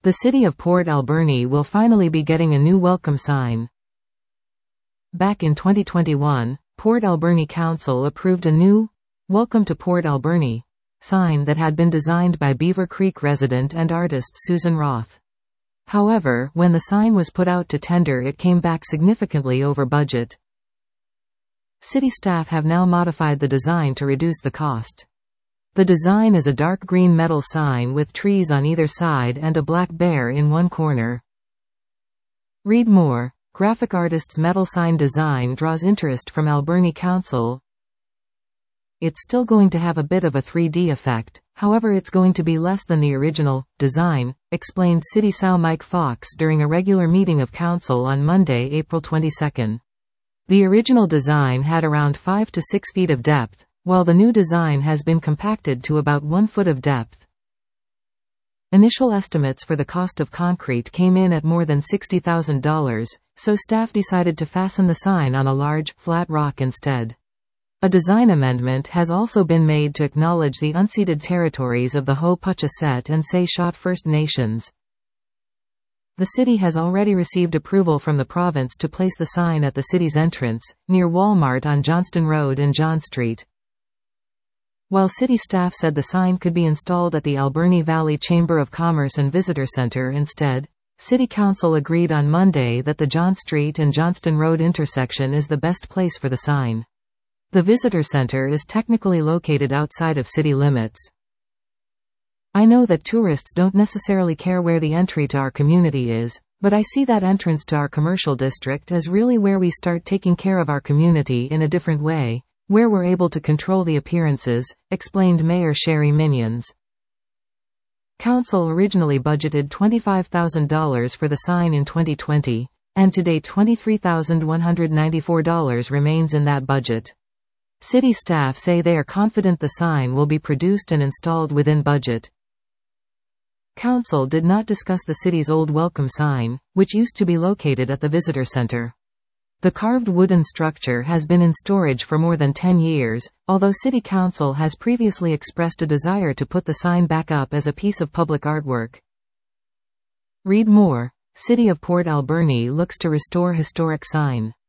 The city of Port Alberni will finally be getting a new welcome sign. Back in 2021, Port Alberni Council approved a new "Welcome to Port Alberni" sign that had been designed by Beaver Creek resident and artist Susan Roth. However, when the sign was put out to tender, it came back significantly over budget. City staff have now modified the design to reduce the cost. The design is a dark green metal sign with trees on either side and a black bear in one corner. Read more. Graphic artist's metal sign design draws interest from Alberni Council. It's still going to have a bit of a 3D effect, however it's going to be less than the original design, explained City SAU Mike Fox during a regular meeting of council on Monday, April 22. The original design had around 5 to 6 feet of depth, while the new design has been compacted to about 1 foot of depth. Initial estimates for the cost of concrete came in at more than $60,000, so staff decided to fasten the sign on a large, flat rock instead. A design amendment has also been made to acknowledge the unceded territories of the Ho-Putchasett and Say-Shot First Nations. The city has already received approval from the province to place the sign at the city's entrance, near Walmart on Johnston Road and John Street. While city staff said the sign could be installed at the Alberni Valley Chamber of Commerce and Visitor Center instead, City Council agreed on Monday that the John Street and Johnston Road intersection is the best place for the sign. The Visitor Center is technically located outside of city limits. I know that tourists don't necessarily care where the entry to our community is, but I see that entrance to our commercial district as really where we start taking care of our community in a different way, where we're able to control the appearances, explained Mayor Sherry Minions. Council originally budgeted $25,000 for the sign in 2020, and to date $23,194 remains in that budget. City staff say they are confident the sign will be produced and installed within budget. Council did not discuss the city's old welcome sign, which used to be located at the Visitor Center. The carved wooden structure has been in storage for more than 10 years, although City Council has previously expressed a desire to put the sign back up as a piece of public artwork. Read more. City of Port Alberni looks to restore historic sign.